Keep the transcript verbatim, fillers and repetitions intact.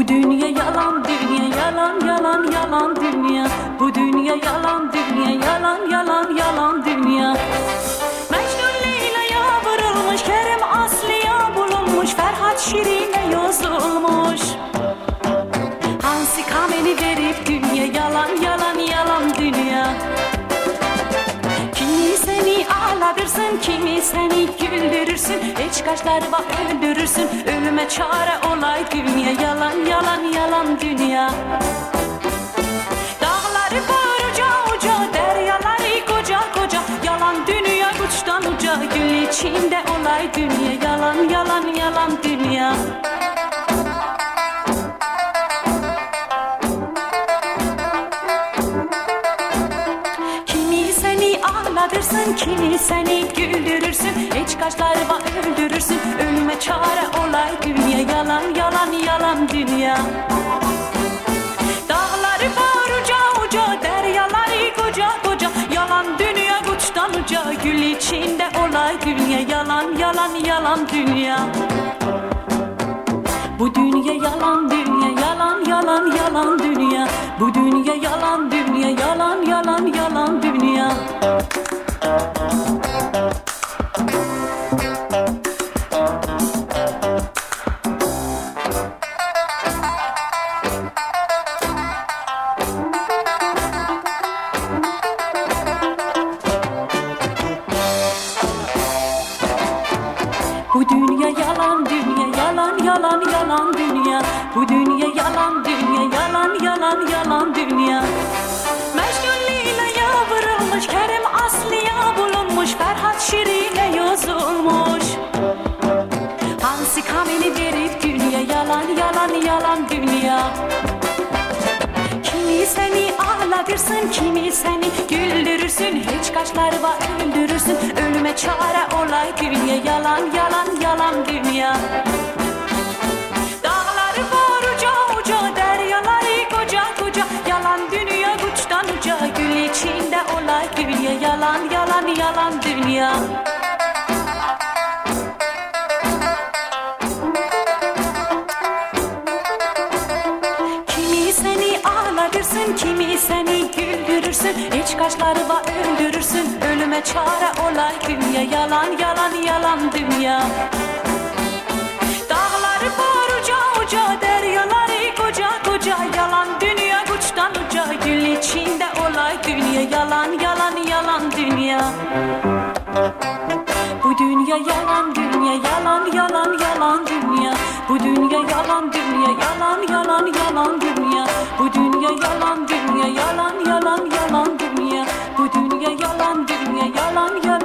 Bu dünya yalan, dünya yalan, yalan, yalan dünya. Bu dünya yalan, dünya yalan, yalan, yalan dünya. Mecnun Leyla'ya vurulmuş, Kerem Aslı'ya bulunmuş, Ferhat Şirin'e yazılmış. Hansi Kameni verip dünya yalan, yalan, yalan dünya. Kimi seni ağlatırsın, kimi seni güldürürsün, hiç kaşlarla öldürürsün, ölüme çare olay dünya yalan, yalan, yalan dünya. Dağları koruca uca, deryaları koca koca, yalan dünya uçtan uca, gül içinde olay dünya yalan, yalan, yalan dünya. Ağlatırsın, kimi seni güldürürsün, hiç kaşlarla öldürürsün, ölüme çare olay dünya yalan, yalan, yalan dünya. Dağları var uca uca, deryaları koca koca, yalan dünya uçtan uca, gül içinde olay dünya yalan, yalan, yalan dünya. Bu dünya yalan, dünya yalan, yalan, yalan dünya. Bu dünya yalan, dünya yalan, yalan, yalan dünya. Bu dünya yalan, dünya yalan, yalan, yalan dünya. Bu dünya yalan, dünya yalan, yalan, yalan dünya. Mecnun Leyla'ya vurulmuş, Kerem Aslı'ya bulunmuş, Ferhat Şirin'e yazılmış. Hansi Kameni verip dünya yalan, yalan, yalan dünya. Kimi seni ağlatırsın, kimi seni güldürürsün, hiç kaşlarla öldürürsün, ölüme çare olay dünya yalan, yalan, yalan dünya. Dağları var uca uca, deryaları koca koca, yalan dünya uçtan uca, gül içinde olay dünya yalan, yalan, yalan dünya. Kimi seni güldürürsün, hiç kaşlarla öldürürsün, ölüme çare olay dünya yalan, yalan, yalan dünya. Dağları var uca uca, deryaları koca koca, yalan dünya uçtan uca, gül içinde olay dünya yalan, yalan, yalan dünya. Bu dünya yalan, dünya yalan, yalan, yalan dünya. Bu dünya yalan, dünya yalan, yalan, yalan dünya. Bu dünya yalan, dünya yalan, yalan, yalan dünya. Bu dünya yalan, dünya yalan, yalan.